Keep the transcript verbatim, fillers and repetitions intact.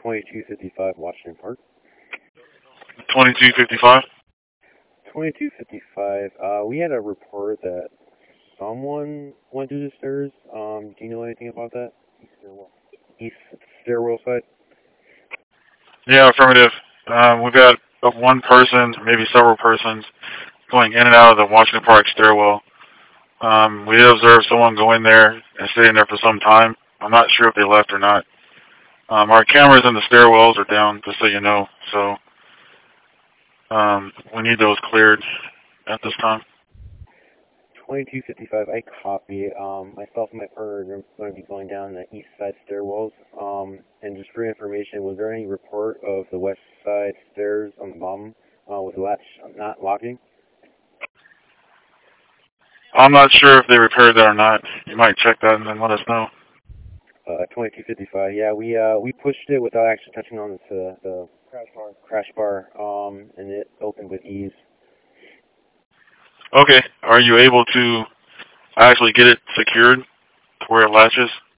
twenty-two fifty-five Washington Park. twenty-two fifty-five? twenty-two fifty-five, uh, we had a report that someone went through the stairs. Um, do you know anything about that? East stairwell. East stairwell side? Yeah, affirmative. Um, we've got one person, maybe several persons, going in and out of the Washington Park stairwell. Um, we did observe someone go in there and stay in there for some time. I'm not sure if they left or not. Um, our cameras in the stairwells are down, just so you know, so um, we need those cleared at this time. twenty-two fifty-five, I copy. Um, myself and my partner are going to be going down the east side stairwells. Um, and just for information, was there any report of the west side stairs on the bottom uh, with the latch not locking? I'm not sure if they repaired that or not. You might check that and then let us know. Uh, twenty-two fifty-five, yeah, we uh, we pushed it without actually touching on the, the crash bar, crash bar, um, and it opened with ease. Okay. Are you able to actually get it secured to where it latches?